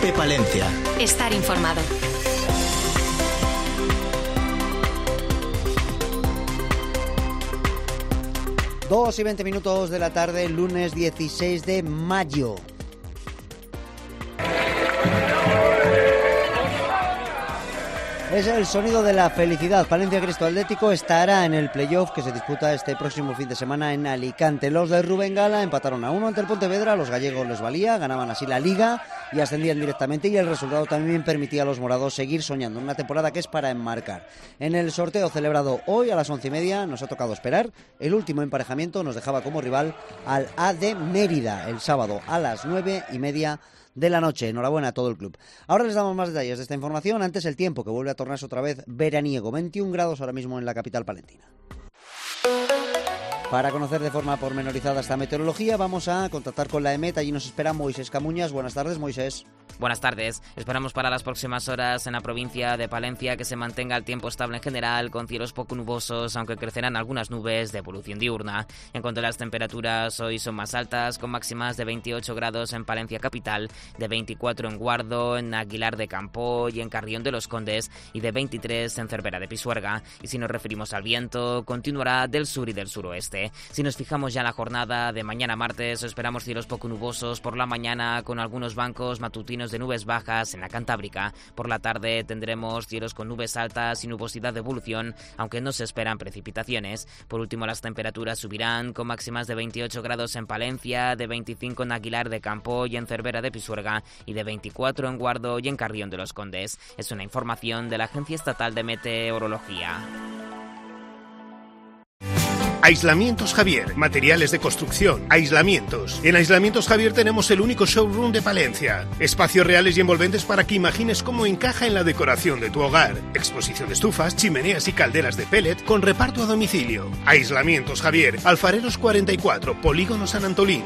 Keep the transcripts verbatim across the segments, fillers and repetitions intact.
Cope Palencia. Estar informado. Dos y veinte minutos de la tarde, lunes dieciséis de mayo. Es el sonido de la felicidad. Palencia Cristo Atlético estará en el playoff que se disputa este próximo fin de semana en Alicante. Los de Rubén Gala empataron a uno ante el Pontevedra. A los gallegos les valía, ganaban así la Liga y ascendían directamente, y el resultado también permitía a los morados seguir soñando una temporada que es para enmarcar. En el sorteo celebrado hoy a las once y media nos ha tocado esperar. El último emparejamiento nos dejaba como rival al A D Mérida el sábado a las nueve y media de la noche. Enhorabuena a todo el club. Ahora les damos más detalles de esta información. Antes, el tiempo, que vuelve a tornarse otra vez veraniego. veintiún grados ahora mismo en la capital palentina. Para conocer de forma pormenorizada esta meteorología, vamos a contactar con la EMET. Allí nos espera Moisés Camuñas. Buenas tardes, Moisés. Buenas tardes. Esperamos para las próximas horas en la provincia de Palencia que se mantenga el tiempo estable en general, con cielos poco nubosos, aunque crecerán algunas nubes de evolución diurna. En cuanto a las temperaturas, hoy son más altas, con máximas de veintiocho grados en Palencia capital, de veinticuatro en Guardo, en Aguilar de Campo y en Carrión de los Condes, y de veintitrés en Cervera de Pisuerga. Y si nos referimos al viento, continuará del sur y del suroeste. Si nos fijamos ya en la jornada de mañana martes, esperamos cielos poco nubosos por la mañana, con algunos bancos matutinos de nubes bajas en la Cantábrica. Por la tarde tendremos cielos con nubes altas y nubosidad de evolución, aunque no se esperan precipitaciones. Por último, las temperaturas subirán, con máximas de veintiocho grados en Palencia, de veinticinco en Aguilar de Campo y en Cervera de Pisuerga, y de veinticuatro en Guardo y en Carrión de los Condes. Es una información de la Agencia Estatal de Meteorología. Aislamientos Javier, materiales de construcción, aislamientos. En Aislamientos Javier tenemos el único showroom de Palencia. Espacios reales y envolventes para que imagines cómo encaja en la decoración de tu hogar. Exposición de estufas, chimeneas y calderas de pellet con reparto a domicilio. Aislamientos Javier, Alfareros cuarenta y cuatro, Polígono San Antolín.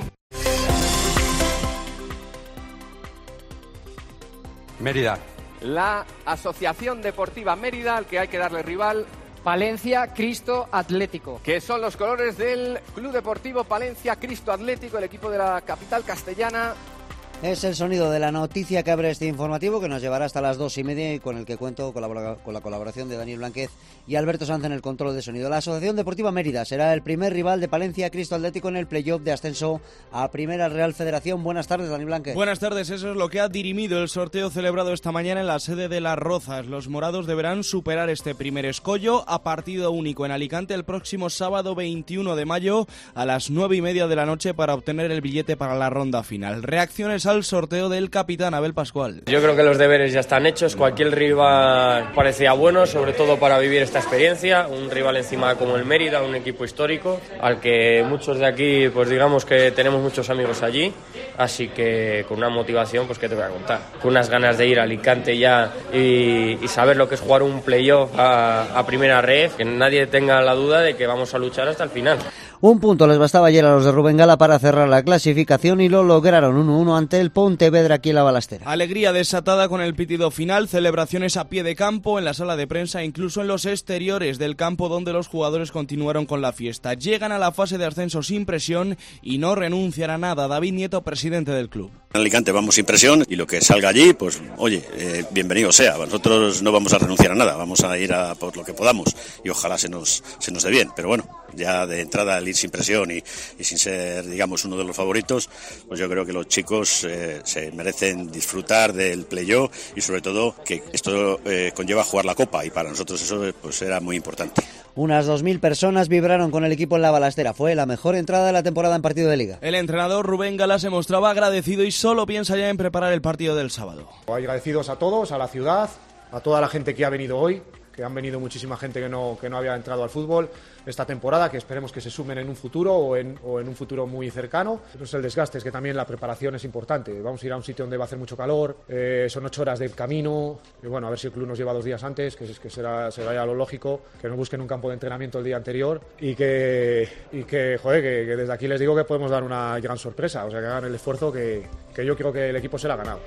Mérida. La Asociación Deportiva Mérida, al que hay que darle rival. Palencia Cristo Atlético. Que son los colores del Club Deportivo Palencia Cristo Atlético, el equipo de la capital castellana. Es el sonido de la noticia que abre este informativo, que nos llevará hasta las dos y media, y con el que cuento con la, con la colaboración de Daniel Blanquez y Alberto Sanz en el control de sonido. La Asociación Deportiva Mérida será el primer rival de Palencia Cristo Atlético en el playoff de ascenso a Primera Real Federación. Buenas tardes, Daniel Blanquez. Buenas tardes, eso es lo que ha dirimido el sorteo celebrado esta mañana en la sede de Las Rozas. Los morados deberán superar este primer escollo a partido único en Alicante el próximo sábado veintiuno de mayo a las nueve y media de la noche para obtener el billete para la ronda final. Reacciones al sorteo del capitán Abel Pascual. Yo creo que los deberes ya están hechos. Cualquier rival parecía bueno, sobre todo para vivir esta experiencia. Un rival encima como el Mérida, un equipo histórico, al que muchos de aquí, pues digamos que tenemos muchos amigos allí. Así que con una motivación, pues que te voy a contar. Con unas ganas de ir a Alicante ya y, y saber lo que es jugar un playoff a, a primera red. Que nadie tenga la duda de que vamos a luchar hasta el final. Un punto les bastaba ayer a los de Rubén Gala para cerrar la clasificación y lo lograron, uno uno ante el Pontevedra aquí en la Balastera. Alegría desatada con el pitido final, celebraciones a pie de campo, en la sala de prensa, incluso en los exteriores del campo donde los jugadores continuaron con la fiesta. Llegan a la fase de ascenso sin presión y no renuncian a nada. David Nieto, presidente del club. En Alicante vamos sin presión y lo que salga allí, pues oye, eh, bienvenido sea. Nosotros no vamos a renunciar a nada, vamos a ir a por lo que podamos y ojalá se nos, se nos dé bien, pero bueno, ya de entrada al ir sin presión y, y sin ser, digamos, uno de los favoritos, pues yo creo que los chicos eh, se merecen disfrutar del playoff y sobre todo que esto eh, conlleva jugar la Copa y para nosotros eso pues era muy importante. Unas dos mil personas vibraron con el equipo en la Balastera. Fue la mejor entrada de la temporada en partido de Liga. El entrenador Rubén Gala se mostraba agradecido y solo piensa ya en preparar el partido del sábado. Agradecidos a todos, a la ciudad, a toda la gente que ha venido hoy, que han venido muchísima gente que no, que no había entrado al fútbol esta temporada, que esperemos que se sumen en un futuro o en, o en un futuro muy cercano. Pues el desgaste es que también la preparación es importante. Vamos a ir a un sitio donde va a hacer mucho calor, eh, son ocho horas de camino, y bueno, a ver si el club nos lleva dos días antes, que, que será, será ya lo lógico, que no busquen un campo de entrenamiento el día anterior y que, y que joder, que, que desde aquí les digo que podemos dar una gran sorpresa, o sea, que hagan el esfuerzo que, que yo creo que el equipo se la ha ganado.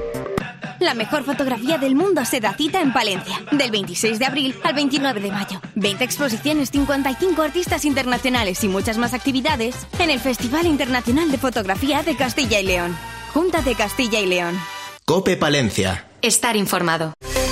La mejor fotografía del mundo se da cita en Palencia, del veintiséis de abril al veintinueve de mayo. veinte exposiciones, cincuenta y cinco artistas internacionales y muchas más actividades en el Festival Internacional de Fotografía de Castilla y León. Junta de Castilla y León. COPE Palencia. Estar informado.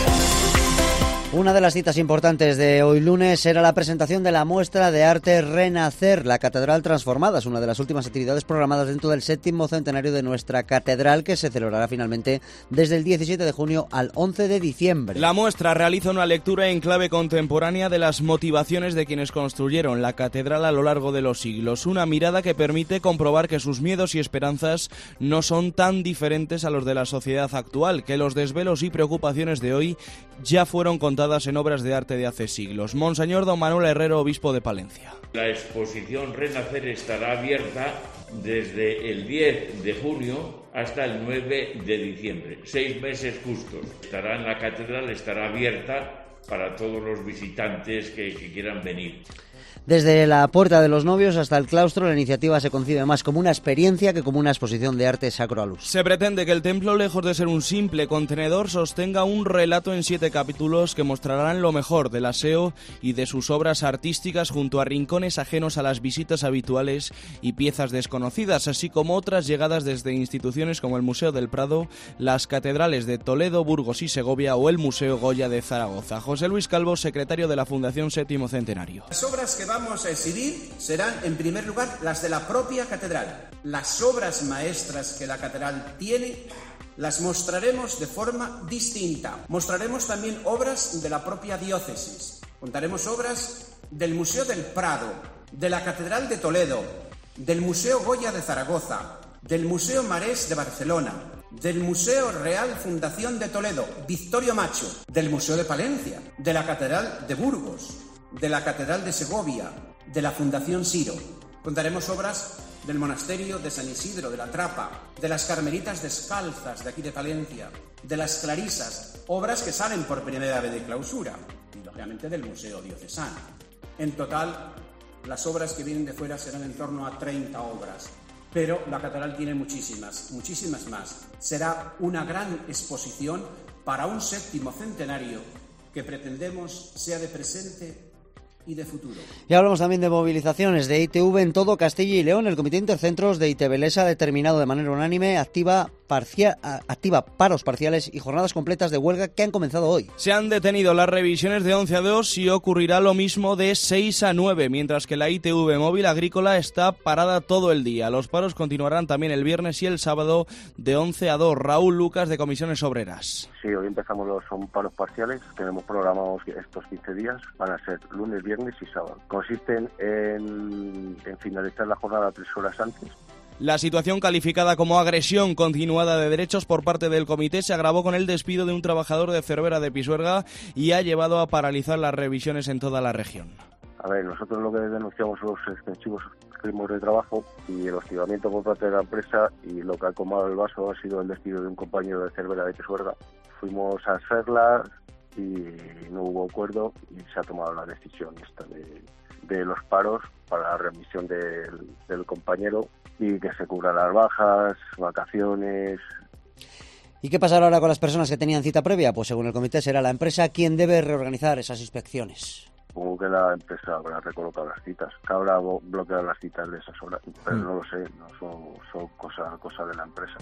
Una de las citas importantes de hoy lunes era la presentación de la muestra de arte Renacer, la Catedral Transformada. Es una de las últimas actividades programadas dentro del séptimo centenario de nuestra catedral, que se celebrará finalmente desde el diecisiete de junio al once de diciembre. La muestra realiza una lectura en clave contemporánea de las motivaciones de quienes construyeron la catedral a lo largo de los siglos. Una mirada que permite comprobar que sus miedos y esperanzas no son tan diferentes a los de la sociedad actual, que los desvelos y preocupaciones de hoy ya fueron contados en obras de arte de hace siglos. Monseñor don Manuel Herrero, obispo de Palencia. La exposición Renacer estará abierta desde el diez de junio hasta el nueve de diciembre, seis meses justos. Estará en la catedral, estará abierta para todos los visitantes que, que quieran venir. Desde la Puerta de los Novios hasta el claustro, la iniciativa se concibe más como una experiencia que como una exposición de arte sacro a luz. Se pretende que el templo, lejos de ser un simple contenedor, sostenga un relato en siete capítulos que mostrarán lo mejor del aseo y de sus obras artísticas, junto a rincones ajenos a las visitas habituales y piezas desconocidas, así como otras llegadas desde instituciones como el Museo del Prado, las catedrales de Toledo, Burgos y Segovia o el Museo Goya de Zaragoza. José Luis Calvo, secretario de la Fundación Séptimo Centenario. Las obras que vamos a exhibir serán, en primer lugar, las de la propia catedral. Las obras maestras que la catedral tiene las mostraremos de forma distinta. Mostraremos también obras de la propia diócesis. Contaremos obras del Museo del Prado, de la Catedral de Toledo, del Museo Goya de Zaragoza, del Museo Marés de Barcelona, del Museo Real Fundación de Toledo, Victorio Macho, del Museo de Palencia, de la Catedral de Burgos, de la Catedral de Segovia, de la Fundación Siro. Contaremos obras del Monasterio de San Isidro de la Trapa, de las Carmelitas Descalzas de aquí de Palencia, de las Clarisas, obras que salen por primera vez de clausura, y lógicamente del Museo Diocesano. En total, las obras que vienen de fuera serán en torno a treinta obras, pero la catedral tiene muchísimas, muchísimas más. Será una gran exposición para un séptimo centenario que pretendemos sea de presente y de futuro. Y hablamos también de movilizaciones de I T V en todo Castilla y León. El Comité Intercentros de ITV ha determinado de manera unánime activa, parcial, activa paros parciales y jornadas completas de huelga que han comenzado hoy. Se han detenido las revisiones de once a dos y ocurrirá lo mismo de seis a nueve, mientras que la I T V móvil agrícola está parada todo el día. Los paros continuarán también el viernes y el sábado de once a dos. Raúl Lucas, de Comisiones Obreras. Sí, hoy empezamos los son paros parciales. Tenemos programados estos quince días. Van a ser lunes, viernes y sábado. Consisten en, en finalizar la jornada tres horas antes. La situación, calificada como agresión continuada de derechos por parte del comité, se agravó con el despido de un trabajador de Cervera de Pisuerga y ha llevado a paralizar las revisiones en toda la región. A ver, nosotros lo que denunciamos son los extensivos ritmos de trabajo y el hostigamiento por parte de la empresa, y lo que ha colmado el vaso ha sido el despido de un compañero de Cervera de Pisuerga. Fuimos a hacerla y no hubo acuerdo y se ha tomado la decisión esta de, de los paros para la remisión del, del compañero y que se cubran las bajas, vacaciones. ¿Y qué pasará ahora con las personas que tenían cita previa? Pues según el comité será la empresa quien debe reorganizar esas inspecciones. Supongo que la empresa habrá recolocado las citas, que habrá bloqueado las citas de esas horas, pero no lo sé, no son, son cosa, cosa de la empresa.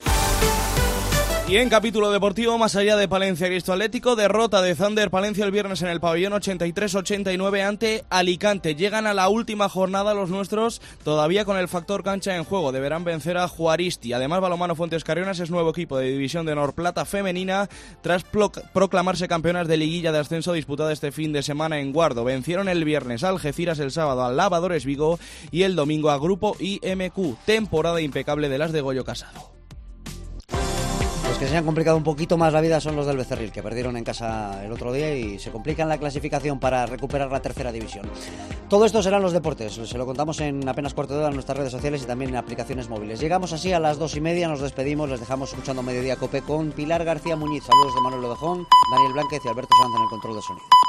Y en capítulo deportivo, más allá de Palencia Cristo Atlético, derrota de Thunder Palencia el viernes en el pabellón ochenta y tres ochenta y nueve ante Alicante. Llegan a la última jornada los nuestros, todavía con el factor cancha en juego. Deberán vencer a Juaristi. Además, Balonmano Fuentes Carrionas es nuevo equipo de División de Honor Plata femenina tras proclamarse campeonas de liguilla de ascenso disputada este fin de semana en Guardo. Vencieron el viernes a Algeciras, el sábado a Lavadores Vigo y el domingo a Grupo I M Q. Temporada impecable de las de Goyo Casado. Los que se han complicado un poquito más la vida son los del Becerril, que perdieron en casa el otro día y se complican la clasificación para recuperar la tercera división. Todo esto serán los deportes, se lo contamos en apenas cuarto de hora en nuestras redes sociales y también en aplicaciones móviles. Llegamos así a las dos y media, nos despedimos, les dejamos escuchando Mediodía Cope con Pilar García Muñiz. Saludos de Manuel Lodejón, Daniel Blánquez y Alberto Sanz en el control de sonido.